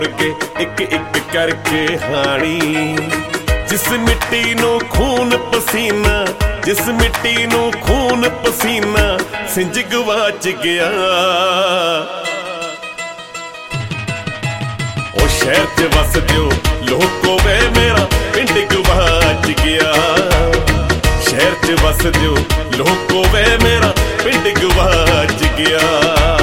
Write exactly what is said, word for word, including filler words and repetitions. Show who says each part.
Speaker 1: के एक एक करके हानी जिस मिट्टी नू खून पसीना जिस मिट्टी नू खून पसीना सिंज गवाच गया ओ शहर च वस दियो लोको वे मेरा पिंड गवाच गया शहर च वस दियो लोको वे मेरा पिंड गवाच गया।